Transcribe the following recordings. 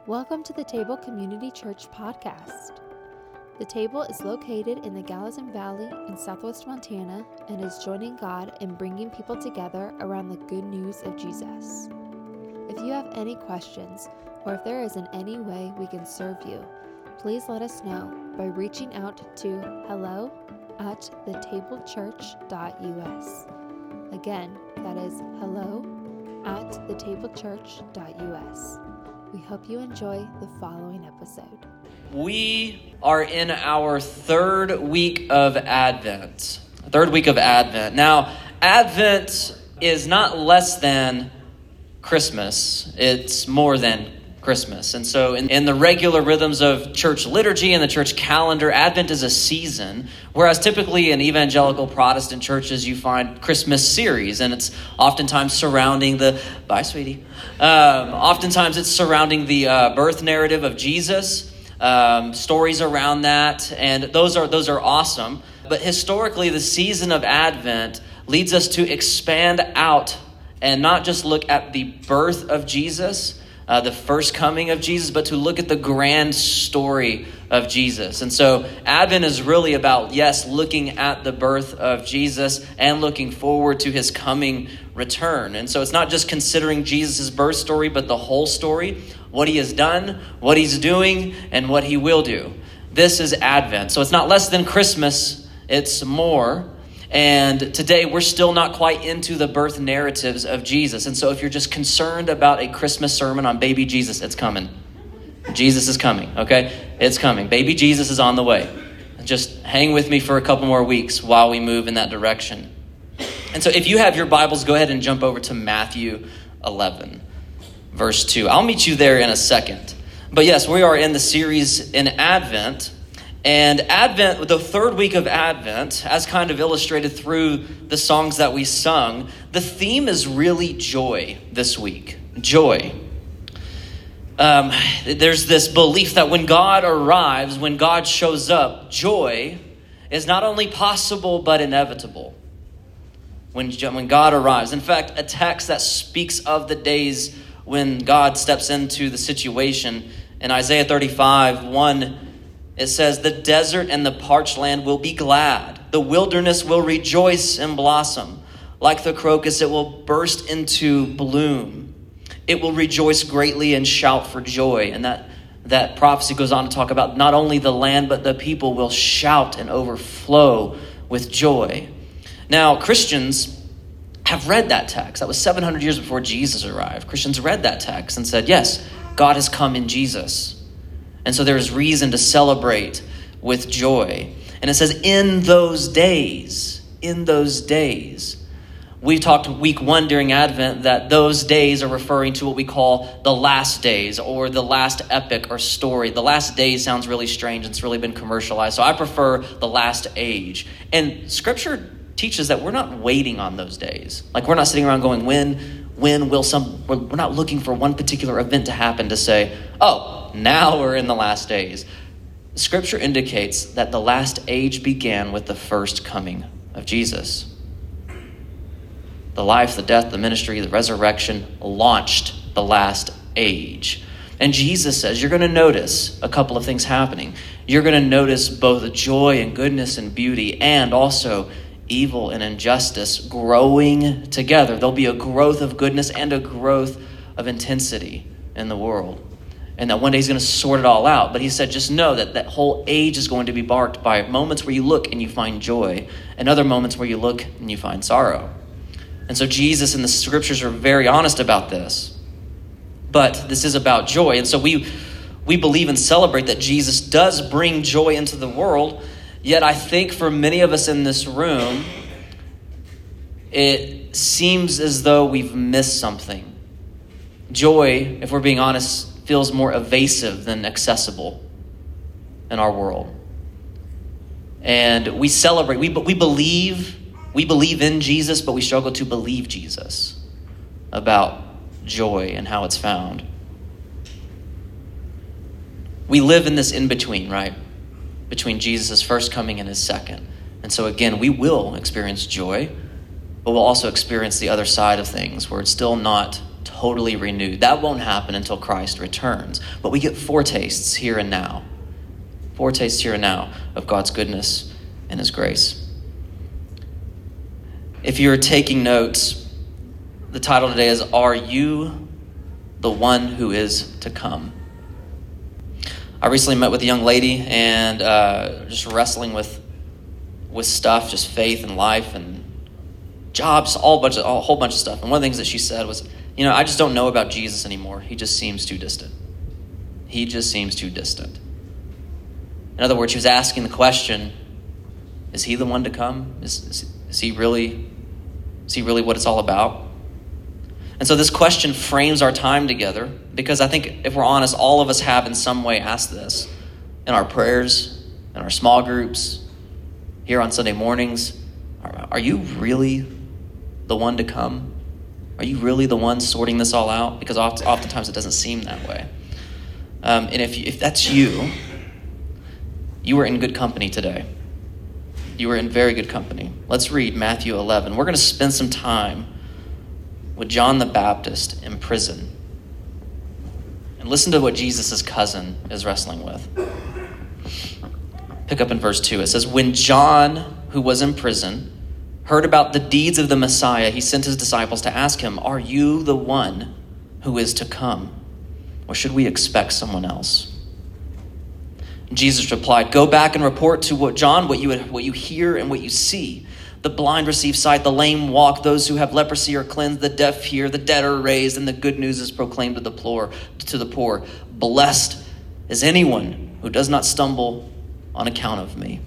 Welcome to the Table Community Church podcast. The Table is located in the Gallatin Valley in southwest Montana and is joining God in bringing people together around the good news of Jesus. If you have any questions or if there is in any way we can serve you, please let us know by reaching out to hello@thetablechurch.us. Again, that is hello@thetablechurch.us. We hope you enjoy the following episode. We are in our third week of Advent. Now, Advent is not less than Christmas. It's more than Christmas. And so in the regular rhythms of church liturgy and the church calendar, Advent is a season, whereas typically in evangelical Protestant churches, you find Christmas series, and it's oftentimes surrounding oftentimes it's surrounding the birth narrative of Jesus, stories around that, and those are awesome. But historically, the season of Advent leads us to expand out and not just look at the birth of Jesus, the first coming of Jesus, but to look at the grand story of Jesus. And so Advent is really about, yes, looking at the birth of Jesus and looking forward to his coming return. And so it's not just considering Jesus' birth story, but the whole story, what he has done, what he's doing, and what he will do. This is Advent. So it's not less than Christmas, it's more. And today we're still not quite into the birth narratives of Jesus. And so if you're just concerned about a Christmas sermon on baby Jesus, it's coming. Jesus is coming, okay? It's coming. Baby Jesus is on the way. Just hang with me for a couple more weeks while we move in that direction. And so if you have your Bibles, go ahead and jump over to Matthew 11, verse 2. I'll meet you there in a second. But yes, we are in the series in Advent. And Advent, the third week of Advent, as kind of illustrated through the songs that we sung, the theme is really joy this week. Joy. There's this belief that when God arrives, when God shows up, joy is not only possible but inevitable. When God arrives. In fact, a text that speaks of the days when God steps into the situation in Isaiah 35:1. It says, "The desert and the parched land will be glad. The wilderness will rejoice and blossom. Like the crocus, it will burst into bloom. It will rejoice greatly and shout for joy." And that prophecy goes on to talk about not only the land, but the people will shout and overflow with joy. Now, Christians have read that text. That was 700 years before Jesus arrived. Christians read that text and said, yes, God has come in Jesus. And so there's reason to celebrate with joy. And it says, in those days. We talked week 1 during Advent that those days are referring to what we call the last days or the last epic or story. The last days sounds really strange. It's really been commercialized. So I prefer the last age. And Scripture teaches that we're not waiting on those days. Like we're not sitting around going, when will we're not looking for one particular event to happen to say, oh, now we're in the last days. Scripture indicates that the last age began with the first coming of Jesus. The life, the death, the ministry, the resurrection launched the last age. And Jesus says, you're going to notice a couple of things happening. You're going to notice both joy and goodness and beauty and also evil and injustice growing together. There'll be a growth of goodness and a growth of intensity in the world. And that one day he's going to sort it all out. But he said, just know that that whole age is going to be marked by moments where you look and you find joy, and other moments where you look and you find sorrow. And so Jesus and the Scriptures are very honest about this. But this is about joy. And so we believe and celebrate that Jesus does bring joy into the world. Yet I think for many of us in this room, it seems as though we've missed something. Joy, if we're being honest, feels more evasive than accessible in our world. And we celebrate, we believe in Jesus, but we struggle to believe Jesus about joy and how it's found. We live in this in-between, right? Between Jesus' first coming and his second. And so again, we will experience joy, but we'll also experience the other side of things where it's still not totally renewed. That won't happen until Christ returns. But we get foretastes here and now. Foretastes here and now of God's goodness and his grace. If you're taking notes, the title today is, Are You the One Who Is to Come? I recently met with a young lady and just wrestling with stuff, just faith and life and jobs, a whole bunch of stuff. And one of the things that she said was, I just don't know about Jesus anymore. He just seems too distant. He just seems too distant. In other words, she was asking the question, is he the one to come? Is he really what it's all about? And so this question frames our time together, because I think if we're honest, all of us have in some way asked this in our prayers, in our small groups, here on Sunday mornings. Are you really the one to come? Are you really the one sorting this all out? Because oftentimes it doesn't seem that way. And if that's you, you were in good company today. You were in very good company. Let's read Matthew 11. We're going to spend some time with John the Baptist in prison. And listen to what Jesus' cousin is wrestling with. Pick up in verse 2. It says, When John, who was in prison, heard about the deeds of the Messiah, he sent his disciples to ask him, Are you the one who is to come? Or should we expect someone else? And Jesus replied, Go back and report to John what you hear and what you see. The blind receive sight, the lame walk, those who have leprosy are cleansed, the deaf hear, the dead are raised, and the good news is proclaimed to the poor. Blessed is anyone who does not stumble on account of me.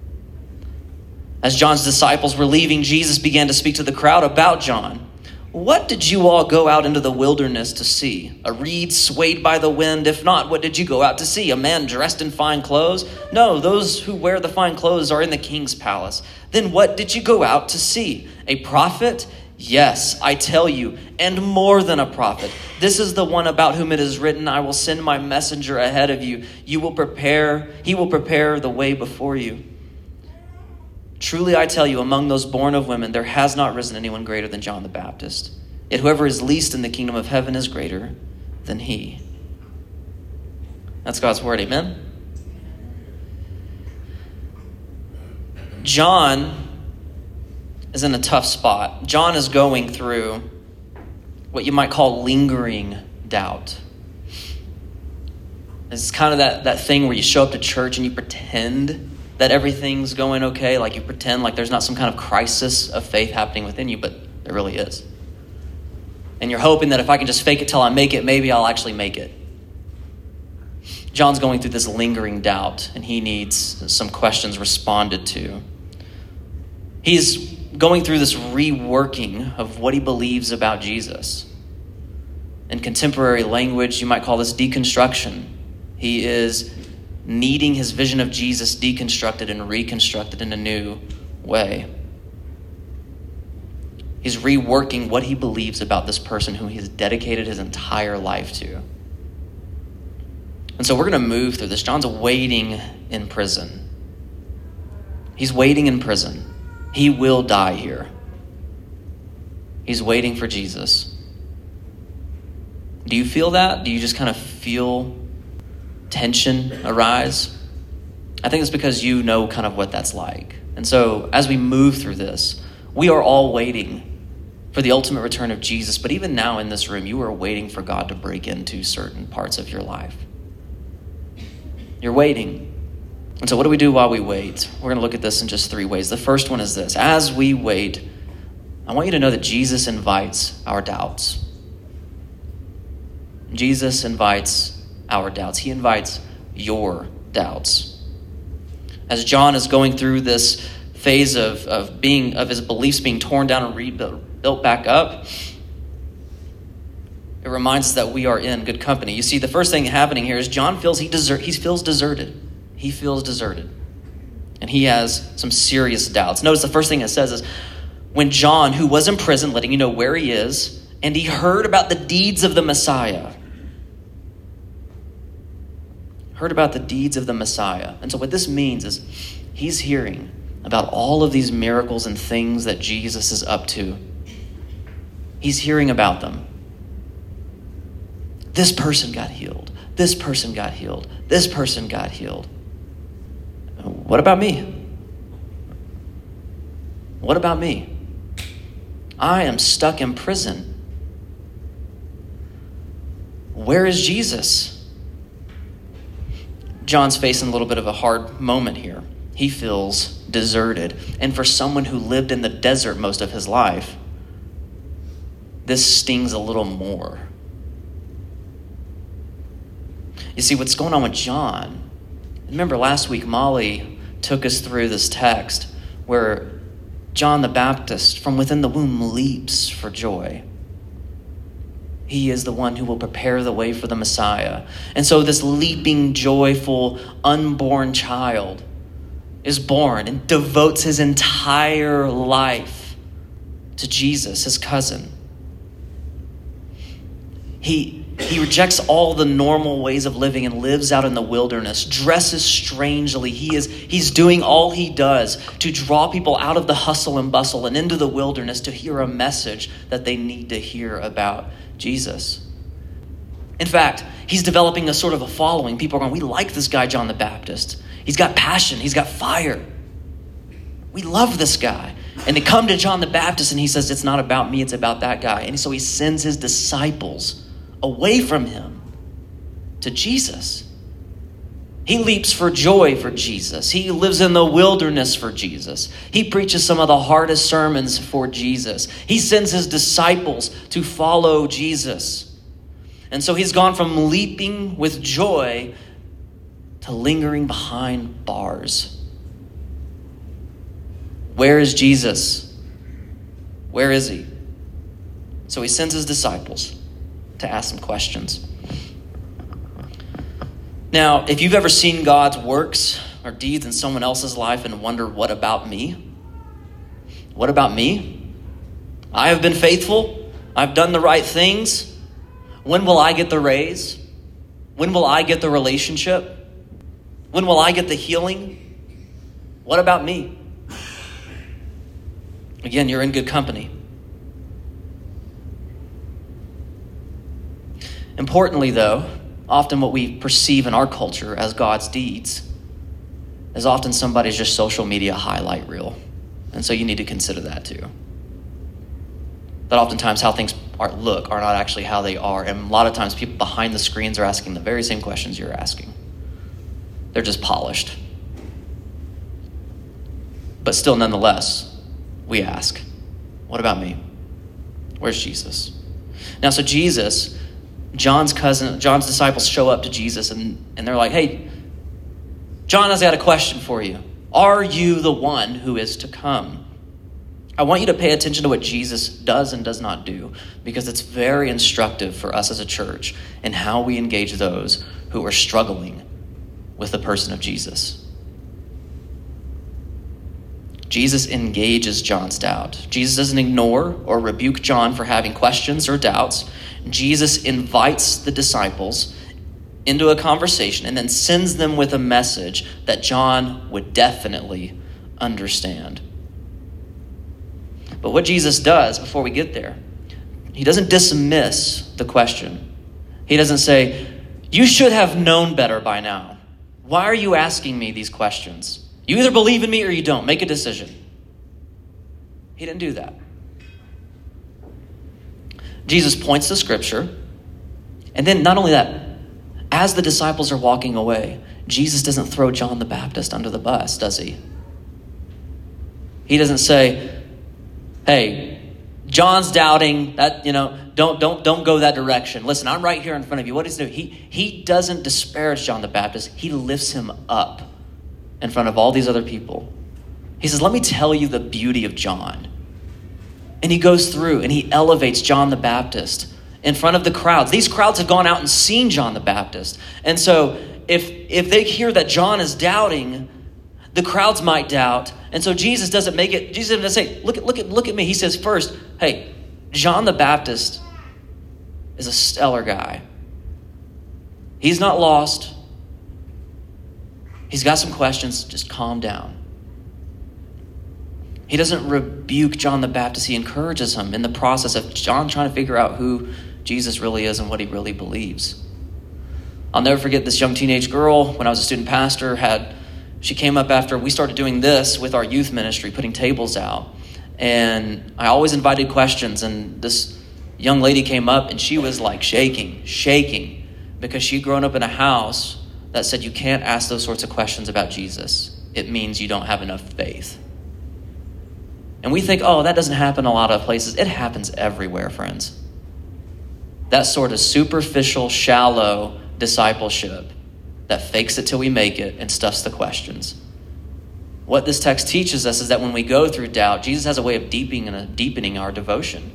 As John's disciples were leaving, Jesus began to speak to the crowd about John. What did you all go out into the wilderness to see? A reed swayed by the wind? If not, what did you go out to see? A man dressed in fine clothes? No, those who wear the fine clothes are in the king's palace. Then what did you go out to see? A prophet? Yes, I tell you, and more than a prophet. This is the one about whom it is written, I will send my messenger ahead of you. He will prepare the way before you. Truly, I tell you, among those born of women, there has not risen anyone greater than John the Baptist. Yet whoever is least in the kingdom of heaven is greater than he. That's God's word, amen? John is in a tough spot. John is going through what you might call lingering doubt. It's kind of that thing where you show up to church and you pretend that everything's going okay, like you pretend like there's not some kind of crisis of faith happening within you, but there really is. And you're hoping that if I can just fake it till I make it, maybe I'll actually make it. John's going through this lingering doubt, and he needs some questions responded to. He's going through this reworking of what he believes about Jesus. In contemporary language, you might call this deconstruction. He is needing his vision of Jesus deconstructed and reconstructed in a new way. He's reworking what he believes about this person who he has dedicated his entire life to. And so we're going to move through this. John's waiting in prison. He's waiting in prison. He will die here. He's waiting for Jesus. Do you feel that? Do you just kind of feel tension arise? I think it's because you know kind of what that's like. And so as we move through this, we are all waiting for the ultimate return of Jesus. But even now in this room, you are waiting for God to break into certain parts of your life. You're waiting. And so what do we do while we wait? We're going to look at this in just 3 ways. The first one is this. As we wait, I want you to know that Jesus invites our doubts. Jesus invites our doubts. He invites your doubts. As John is going through this phase of his beliefs being torn down and rebuilt back up, it reminds us that we are in good company. You see, the first thing happening here is John feels he feels deserted. He feels deserted. And he has some serious doubts. Notice the first thing it says is, when John, who was in prison, letting you know where he is, and he heard about the deeds of the Messiah. Heard about the deeds of the Messiah. And so what this means is he's hearing about all of these miracles and things that Jesus is up to. He's hearing about them. This person got healed. This person got healed. This person got healed. What about me? What about me? I am stuck in prison. Where is Jesus? John's facing a little bit of a hard moment here. He feels deserted. And for someone who lived in the desert most of his life, this stings a little more. You see, what's going on with John, remember last week Molly took us through this text where John the Baptist from within the womb leaps for joy. He is the one who will prepare the way for the Messiah. And so this leaping, joyful, unborn child is born and devotes his entire life to Jesus, his cousin. He rejects all the normal ways of living and lives out in the wilderness, dresses strangely. He's doing all he does to draw people out of the hustle and bustle and into the wilderness to hear a message that they need to hear about Jesus. In fact, he's developing a sort of a following. People are going, we like this guy, John the Baptist. He's got passion. He's got fire. We love this guy. And they come to John the Baptist and he says, it's not about me, it's about that guy. And so he sends his disciples away from him to Jesus. He leaps for joy for Jesus. He lives in the wilderness for Jesus. He preaches some of the hardest sermons for Jesus. He sends his disciples to follow Jesus. And so he's gone from leaping with joy to lingering behind bars. Where is Jesus? Where is he? So he sends his disciples to ask some questions. Now, if you've ever seen God's works or deeds in someone else's life and wonder, what about me? What about me? I have been faithful. I've done the right things. When will I get the raise? When will I get the relationship? When will I get the healing? What about me? Again, you're in good company. Importantly, though, often what we perceive in our culture as God's deeds is often somebody's just social media highlight reel. And so you need to consider that too. That oftentimes how things are not actually how they are. And a lot of times people behind the screens are asking the very same questions you're asking. They're just polished. But still, nonetheless, we ask, what about me? Where's Jesus? Now, so Jesus, John's disciples show up to Jesus and they're like, hey, John has got a question for you. Are you the one who is to come? I want you to pay attention to what Jesus does and does not do, because it's very instructive for us as a church in how we engage those who are struggling with the person of Jesus. Jesus engages John's doubt. Jesus doesn't ignore or rebuke John for having questions or doubts. Jesus invites the disciples into a conversation and then sends them with a message that John would definitely understand. But what Jesus does before we get there, he doesn't dismiss the question. He doesn't say, you should have known better by now. Why are you asking me these questions? You either believe in me or you don't. Make a decision. He didn't do that. Jesus points to Scripture. And then not only that, as the disciples are walking away, Jesus doesn't throw John the Baptist under the bus, does he? He doesn't say, hey, John's doubting that, don't go that direction. Listen, I'm right here in front of you. What does he do? He doesn't disparage John the Baptist. He lifts him up in front of all these other people. He says, let me tell you the beauty of John. And he goes through and he elevates John the Baptist in front of the crowds. These crowds have gone out and seen John the Baptist. And so if they hear that John is doubting, the crowds might doubt. And so Jesus doesn't say, look at me. He says first, hey, John the Baptist is a stellar guy. He's not lost. He's got some questions. Just calm down. He doesn't rebuke John the Baptist. He encourages him in the process of John trying to figure out who Jesus really is and what he really believes. I'll never forget this young teenage girl when I was a student pastor. She came up after we started doing this with our youth ministry, putting tables out. And I always invited questions. And this young lady came up and she was like shaking, because she'd grown up in a house that said you can't ask those sorts of questions about Jesus. It means you don't have enough faith. And we think, oh, that doesn't happen a lot of places. It happens everywhere, friends. That sort of superficial, shallow discipleship that fakes it till we make it and stuffs the questions. What this text teaches us is that when we go through doubt, Jesus has a way of deepening our devotion.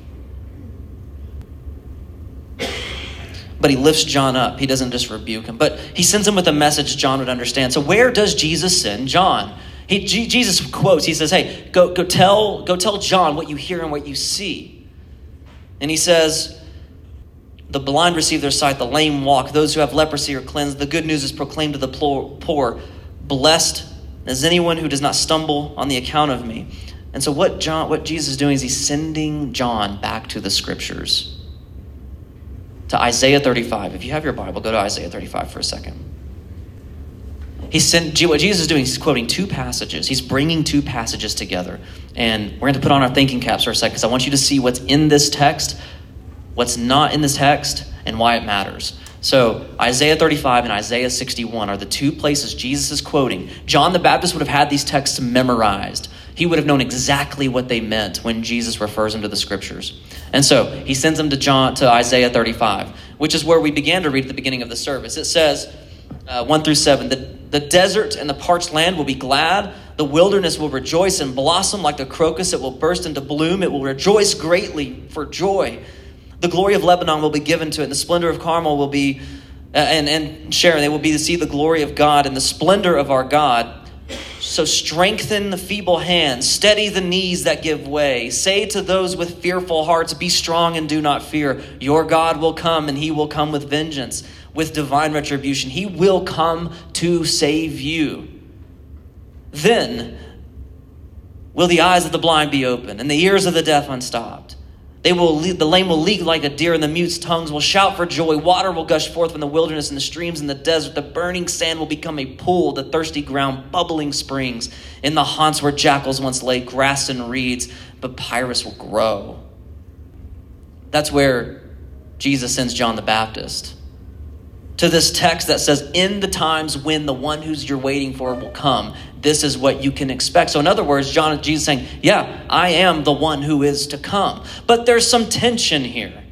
But he lifts John up. He doesn't just rebuke him, but he sends him with a message John would understand. So where does Jesus send John? Jesus quotes, he says, hey, go tell John what you hear and what you see. And he says, the blind receive their sight, the lame walk, those who have leprosy are cleansed. The good news is proclaimed to the poor. Blessed is anyone who does not stumble on the account of me. And so what Jesus is doing is he's sending John back to the scriptures. To Isaiah 35. If you have your Bible, go to Isaiah 35 for a second. What Jesus is doing, he's quoting two passages. He's bringing two passages together. And we're going to put on our thinking caps for a second because I want you to see what's in this text, what's not in this text, and why it matters. So Isaiah 35 and Isaiah 61 are the two places Jesus is quoting. John the Baptist would have had these texts memorized. He would have known exactly what they meant when Jesus refers them to the scriptures. And so he sends them to Isaiah 35, which is where we began to read at the beginning of the service. It says, 1-7, the desert and the parched land will be glad. The wilderness will rejoice and blossom like the crocus. It will burst into bloom. It will rejoice greatly for joy. The glory of Lebanon will be given to it. And the splendor of Carmel will be, and Sharon, they will be to see the glory of God and the splendor of our God. So strengthen the feeble hands, steady the knees that give way. Say to those with fearful hearts, be strong and do not fear. Your God will come, and he will come with vengeance, with divine retribution. He will come to save you. Then will the eyes of the blind be opened, and the ears of the deaf unstopped. The lame will leap like a deer, and the mute's tongues will shout for joy. Water will gush forth from the wilderness and the streams in the desert. The burning sand will become a pool, the thirsty ground bubbling springs. In the haunts where jackals once lay, grass and reeds, papyrus will grow. That's where Jesus sends John the Baptist. To this text that says, in the times when the one who's you're waiting for will come, this is what you can expect. So in other words, Jesus saying, yeah, I am the one who is to come. But there's some tension here.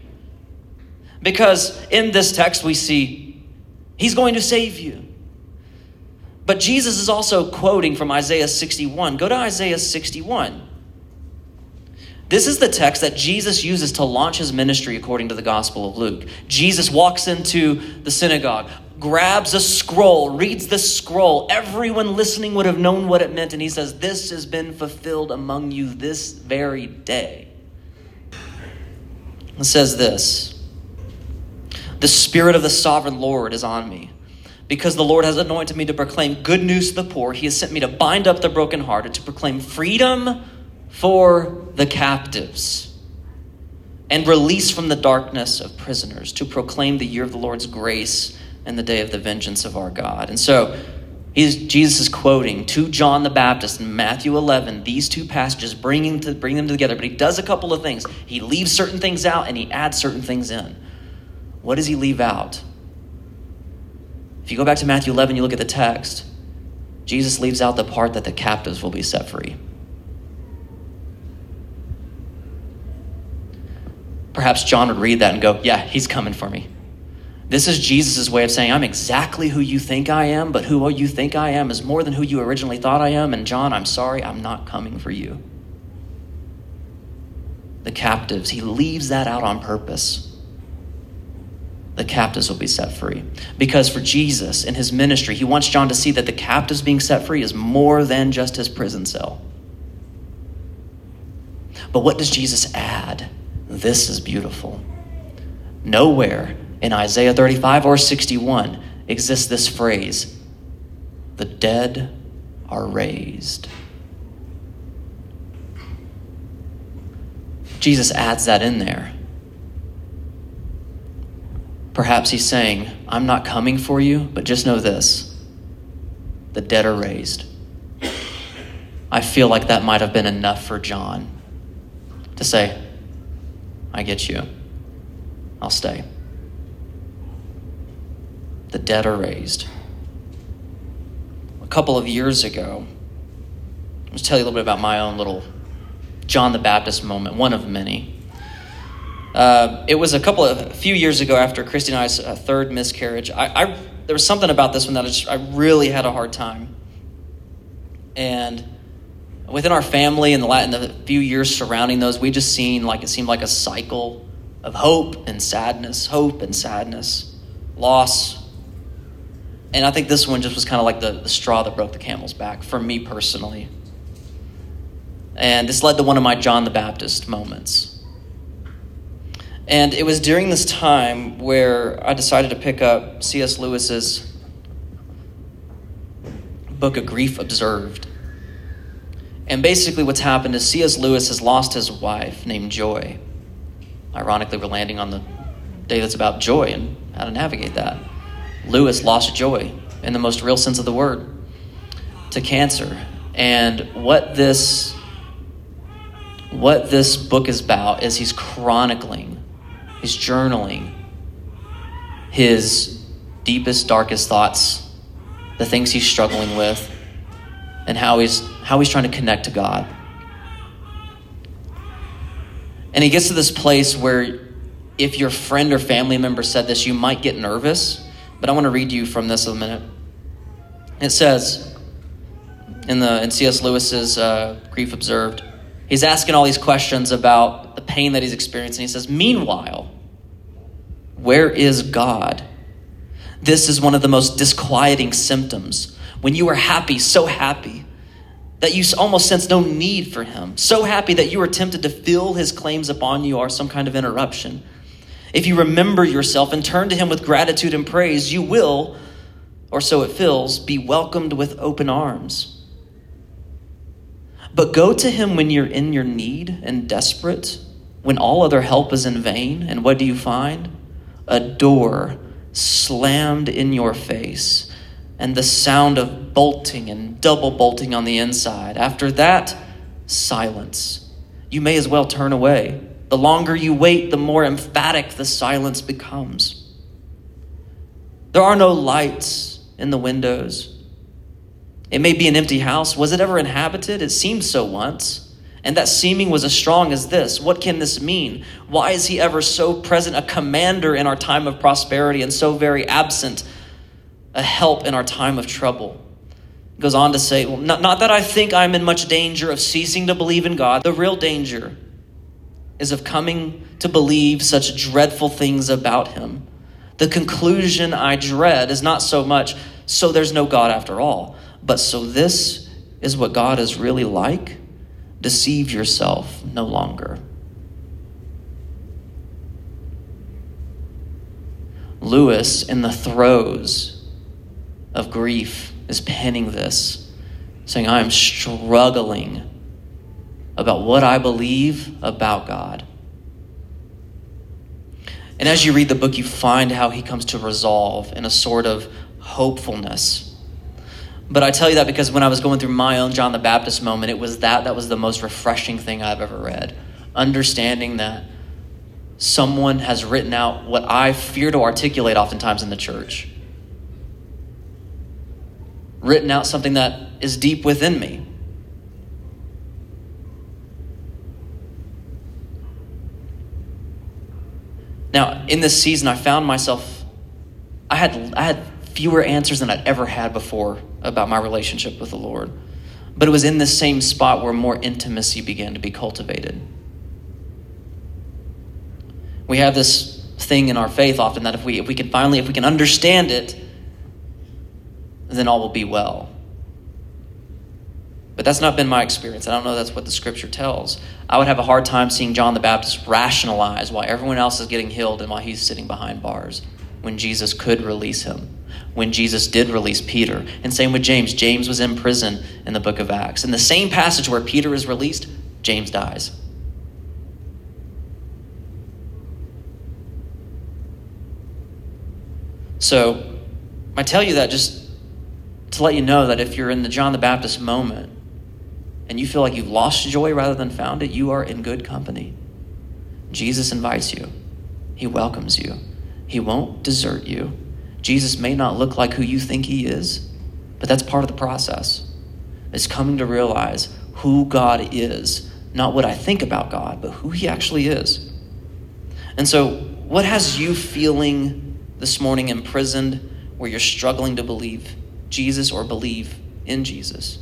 Because in this text we see, he's going to save you. But Jesus is also quoting from Isaiah 61. Go to Isaiah 61. This is the text that Jesus uses to launch his ministry according to the Gospel of Luke. Jesus walks into the synagogue, grabs a scroll, reads the scroll. Everyone listening would have known what it meant. And he says, this has been fulfilled among you this very day. It says this, the Spirit of the Sovereign Lord is on me, because the Lord has anointed me to proclaim good news to the poor. He has sent me to bind up the brokenhearted, to proclaim freedom for the captives and release from the darkness of prisoners, to proclaim the year of the Lord's grace and the day of the vengeance of our God. And so Jesus is quoting to John the Baptist in Matthew 11, these two passages, bring them together. But he does a couple of things. He leaves certain things out and he adds certain things in. What does he leave out? If you go back to Matthew 11, you look at the text, Jesus leaves out the part that the captives will be set free. Perhaps John would read that and go, yeah, he's coming for me. This is Jesus' way of saying, I'm exactly who you think I am, but who you think I am is more than who you originally thought I am. And John, I'm sorry, I'm not coming for you. The captives, he leaves that out on purpose. The captives will be set free. Because for Jesus in his ministry, he wants John to see that the captives being set free is more than just his prison cell. But what does Jesus add? This is beautiful. Nowhere in Isaiah 35 or 61 exists this phrase, the dead are raised. Jesus adds that in there. Perhaps he's saying, I'm not coming for you, but just know this: the dead are raised. I feel like that might have been enough for John to say, I get you. I'll stay. The dead are raised. A couple of years ago, I'll tell you a little bit about my own little John the Baptist moment, one of many. It was a few years ago after Christy and I's third miscarriage. There was something about this one that I really had a hard time. And within our family and the few years surrounding those, we just seemed like a cycle of hope and sadness, loss. And I think this one just was kind of like the straw that broke the camel's back for me personally. And this led to one of my John the Baptist moments. And it was during this time where I decided to pick up C.S. Lewis's book, A Grief Observed. And basically what's happened is C.S. Lewis has lost his wife named Joy. Ironically, we're landing on the day that's about joy and how to navigate that. Lewis lost Joy in the most real sense of the word to cancer. And what this book is about is he's chronicling, he's journaling his deepest, darkest thoughts, the things he's struggling with, and how he's trying to connect to God. And he gets to this place where if your friend or family member said this, you might get nervous. But I want to read you from this a minute. It says in C.S. Lewis's Grief Observed, he's asking all these questions about the pain that he's experiencing. He says, meanwhile, where is God? This is one of the most disquieting symptoms. When you are happy, so happy, that you almost sense no need for him. So happy that you are tempted to feel his claims upon you are some kind of interruption. If you remember yourself and turn to him with gratitude and praise, you will, or so it feels, be welcomed with open arms. But go to him when you're in your need and desperate, when all other help is in vain, and what do you find? A door slammed in your face, and the sound of bolting and double bolting on the inside. After that, silence. You may as well turn away. The longer you wait, the more emphatic the silence becomes. There are no lights in the windows. It may be an empty house. Was it ever inhabited? It seemed so once. And that seeming was as strong as this. What can this mean? Why is he ever so present, a commander in our time of prosperity, and so very absent, a help in our time of trouble? He goes on to say, well, not that I think I'm in much danger of ceasing to believe in God. The real danger is of coming to believe such dreadful things about him. The conclusion I dread is not so much, so there's no God after all, but so this is what God is really like. Deceive yourself no longer. Lewis, in the throes of grief, is penning this, saying, I am struggling about what I believe about God. And as you read the book, you find how he comes to resolve in a sort of hopefulness. But I tell you that because when I was going through my own John the Baptist moment, it was that was the most refreshing thing I've ever read. Understanding that someone has written out what I fear to articulate oftentimes in the church. Written out something that is deep within me. Now, in this season, I found myself, I had fewer answers than I'd ever had before about my relationship with the Lord. But it was in this same spot where more intimacy began to be cultivated. We have this thing in our faith often that if we can understand it, then all will be well. But that's not been my experience. I don't know that's what the scripture tells. I would have a hard time seeing John the Baptist rationalize why everyone else is getting healed and why he's sitting behind bars when Jesus could release him, when Jesus did release Peter. And same with James. James was in prison in the book of Acts. In the same passage where Peter is released, James dies. So I tell you that just to let you know that if you're in the John the Baptist moment and you feel like you've lost joy rather than found it, you are in good company. Jesus invites you. He welcomes you. He won't desert you. Jesus may not look like who you think he is, but that's part of the process. It's coming to realize who God is, not what I think about God, but who he actually is. And so what has you feeling this morning imprisoned where you're struggling to believe Jesus or believe in Jesus?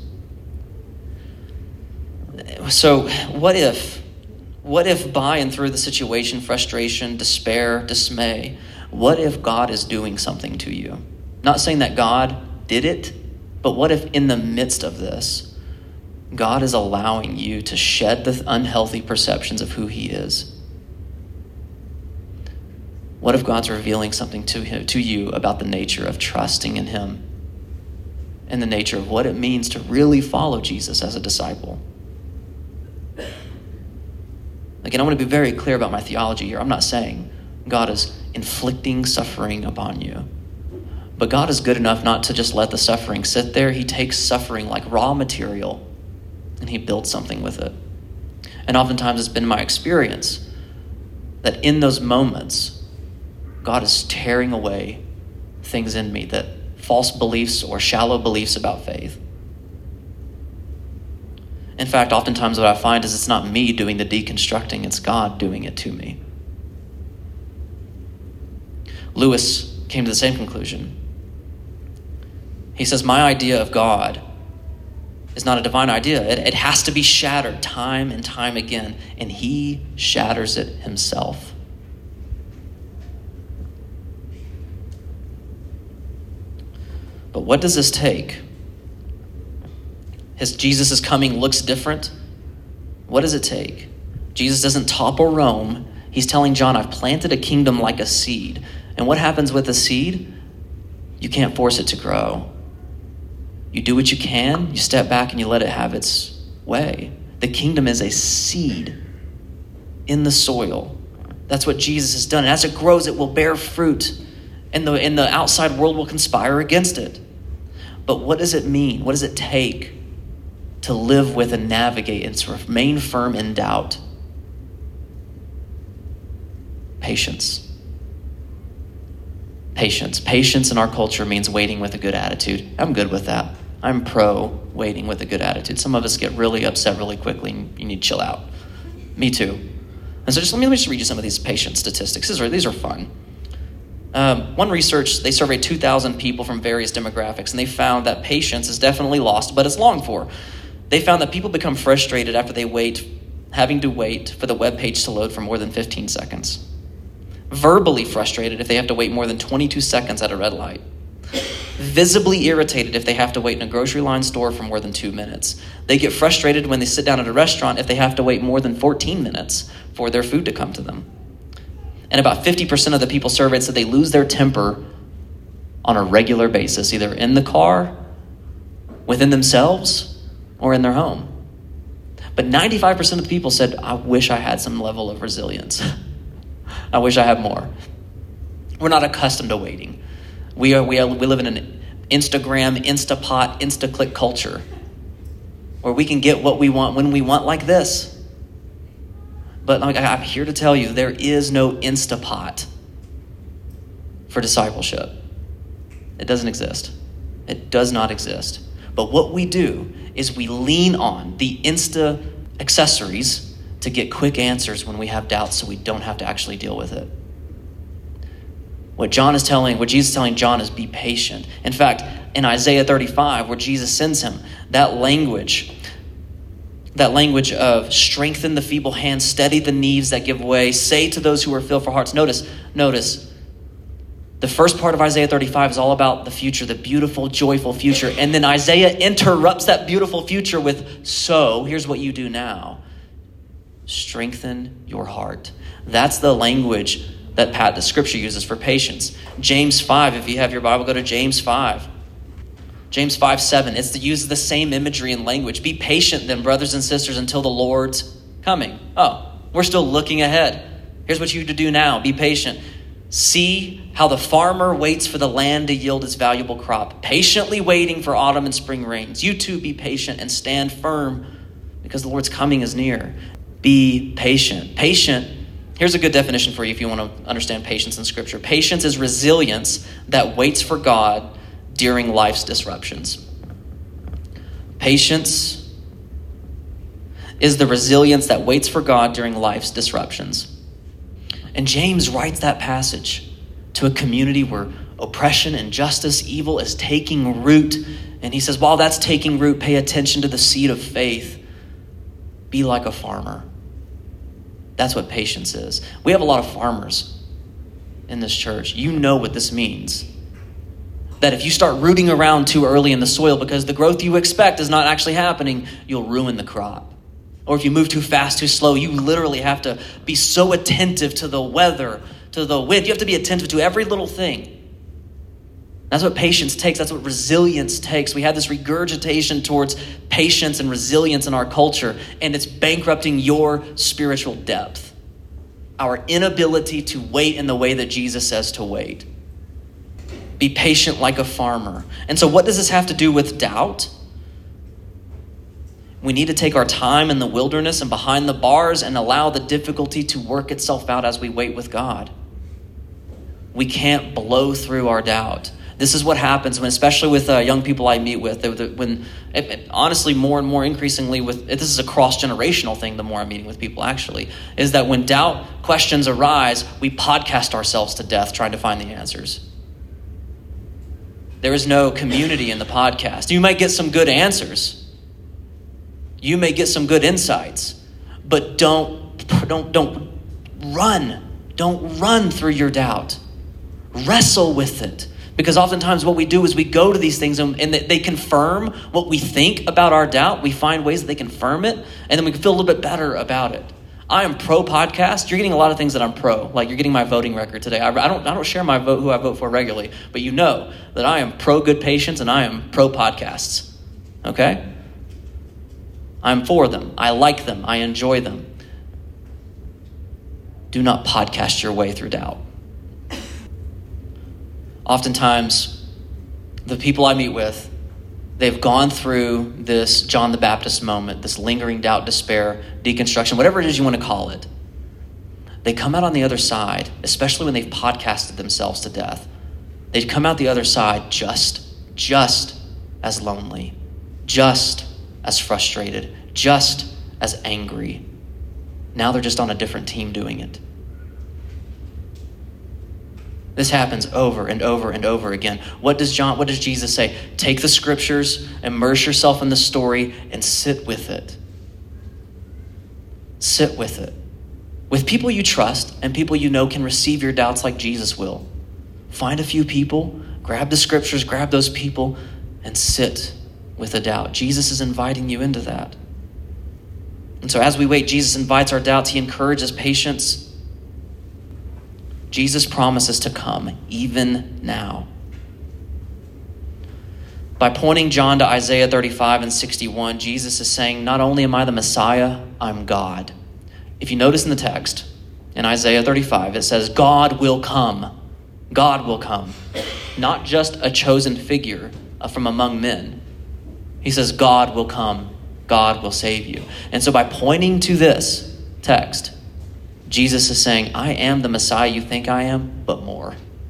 So what if by and through the situation, frustration, despair, dismay, what if God is doing something to you? Not saying that God did it, but what if in the midst of this, God is allowing you to shed the unhealthy perceptions of who he is? What if God's revealing something to you about the nature of trusting in him and the nature of what it means to really follow Jesus as a disciple? Again, I want to be very clear about my theology here. I'm not saying God is inflicting suffering upon you. But God is good enough not to just let the suffering sit there. He takes suffering like raw material and he builds something with it. And oftentimes it's been my experience that in those moments, God is tearing away things in me, that false beliefs or shallow beliefs about faith. In fact, oftentimes what I find is it's not me doing the deconstructing, it's God doing it to me. Lewis came to the same conclusion. He says, my idea of God is not a divine idea. It has to be shattered time and time again, and he shatters it himself. But what does this take? Jesus' coming looks different. What does it take? Jesus doesn't topple Rome. He's telling John, I've planted a kingdom like a seed. And what happens with a seed? You can't force it to grow. You do what you can, you step back and you let it have its way. The kingdom is a seed in the soil. That's what Jesus has done. And as it grows, it will bear fruit. And the outside world will conspire against it. But what does it mean? What does it take to live with and navigate and to remain firm in doubt? Patience. Patience in our culture means waiting with a good attitude. I'm good with that. I'm pro waiting with a good attitude. Some of us get really upset really quickly and you need to chill out. Me too. And so let me just read you some of these patience statistics. These are fun. One research, they surveyed 2,000 people from various demographics, and they found that patience is definitely lost, but it's longed for. They found that people become frustrated after having to wait for the web page to load for more than 15 seconds. Verbally frustrated if they have to wait more than 22 seconds at a red light. Visibly irritated if they have to wait in a grocery line store for more than 2 minutes. They get frustrated when they sit down at a restaurant if they have to wait more than 14 minutes for their food to come to them. And about 50% of the people surveyed said they lose their temper on a regular basis, either in the car, within themselves, or in their home. But 95% of the people said, I wish I had some level of resilience. I wish I had more. We're not accustomed to waiting. We live in an Instagram, Instapot, Insta-click culture where we can get what we want when we want, like this. But I'm here to tell you, there is no Instapot for discipleship. It doesn't exist. It does not exist. But what we do is we lean on the Insta accessories to get quick answers when we have doubts so we don't have to actually deal with it. What Jesus is telling John is be patient. In fact, in Isaiah 35, where Jesus sends him, that language of strengthen the feeble hands, steady the knees that give way, say to those who are filled for hearts. Notice, the first part of Isaiah 35 is all about the future, the beautiful, joyful future. And then Isaiah interrupts that beautiful future with, so here's what you do now. Strengthen your heart. That's the language that the scripture uses for patience. James 5, if you have your Bible, go to James 5. James 5:7, it uses the same imagery and language. Be patient then, brothers and sisters, until the Lord's coming. Oh, we're still looking ahead. Here's what you need to do now. Be patient. See how the farmer waits for the land to yield its valuable crop, patiently waiting for autumn and spring rains. You too be patient and stand firm, because the Lord's coming is near. Be patient. Patient, here's a good definition for you if you want to understand patience in Scripture. Patience is resilience that waits for God during life's disruptions. Patience is the resilience that waits for God during life's disruptions. And James writes that passage to a community where oppression, injustice, evil is taking root. And he says, while that's taking root, pay attention to the seed of faith. Be like a farmer. That's what patience is. We have a lot of farmers in this church. You know what this means. That if you start rooting around too early in the soil because the growth you expect is not actually happening, you'll ruin the crop. Or if you move too fast, too slow, you literally have to be so attentive to the weather, to the wind. You have to be attentive to every little thing. That's what patience takes. That's what resilience takes. We have this regurgitation towards patience and resilience in our culture, and it's bankrupting your spiritual depth. Our inability to wait in the way that Jesus says to wait. Be patient like a farmer. And so what does this have to do with doubt? We need to take our time in the wilderness and behind the bars and allow the difficulty to work itself out as we wait with God. We can't blow through our doubt. This is what happens when, especially with young people I meet with, honestly, more and more increasingly this is a cross-generational thing, the more I'm meeting with people actually, is that when doubt questions arise, we podcast ourselves to death trying to find the answers. There is no community in the podcast. You might get some good answers. You may get some good insights, but don't run. Don't run through your doubt. Wrestle with it. Because oftentimes what we do is we go to these things and they confirm what we think about our doubt. We find ways that they confirm it, and then we can feel a little bit better about it. I am pro podcast. You're getting a lot of things that I'm pro. Like you're getting my voting record today. I don't share my vote, who I vote for regularly, but you know that I am pro good patience and I am pro podcasts. Okay? I'm for them. I like them. I enjoy them. Do not podcast your way through doubt. Oftentimes, the people I meet with, they've gone through this John the Baptist moment, this lingering doubt, despair, deconstruction, whatever it is you want to call it. They come out on the other side, especially when they've podcasted themselves to death. They'd come out the other side just as lonely, just as frustrated, just as angry. Now they're just on a different team doing it. This happens over and over and over again. What does Jesus say? Take the scriptures, immerse yourself in the story, and sit with it. Sit with it. With people you trust and people you know can receive your doubts like Jesus will. Find a few people, grab the scriptures, grab those people, and sit with a doubt. Jesus is inviting you into that. And so as we wait, Jesus invites our doubts. He encourages patience. Jesus promises to come even now. By pointing John to Isaiah 35 and 61, Jesus is saying, not only am I the Messiah, I'm God. If you notice in the text, in Isaiah 35, it says, God will come. God will come. Not just a chosen figure from among men. He says, God will come. God will save you. And so by pointing to this text, Jesus is saying, I am the Messiah you think I am, but more.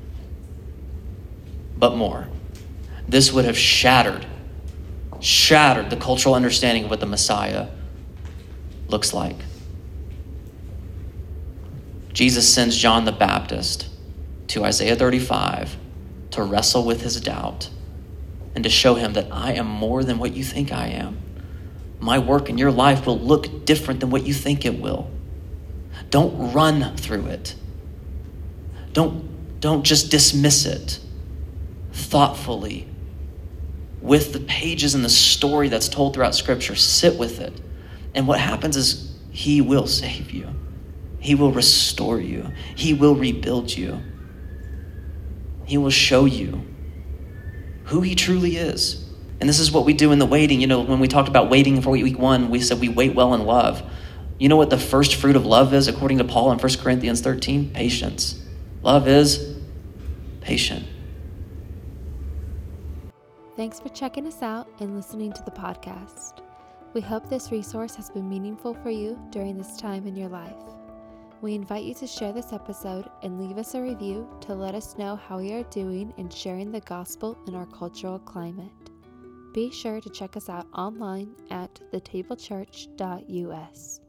But more. This would have shattered the cultural understanding of what the Messiah looks like. Jesus sends John the Baptist to Isaiah 35 to wrestle with his doubt and to show him that I am more than what you think I am. My work in your life will look different than what you think it will. Don't run through it. Don't just dismiss it. Thoughtfully, with the pages and the story that's told throughout Scripture, sit with it. And what happens is he will save you. He will restore you. He will rebuild you. He will show you who he truly is. And this is what we do in the waiting. You know, when we talked about waiting for week 1, we said we wait well in love. You know what the first fruit of love is, according to Paul in 1 Corinthians 13? Patience. Love is patient. Thanks for checking us out and listening to the podcast. We hope this resource has been meaningful for you during this time in your life. We invite you to share this episode and leave us a review to let us know how we are doing in sharing the gospel in our cultural climate. Be sure to check us out online at thetablechurch.us.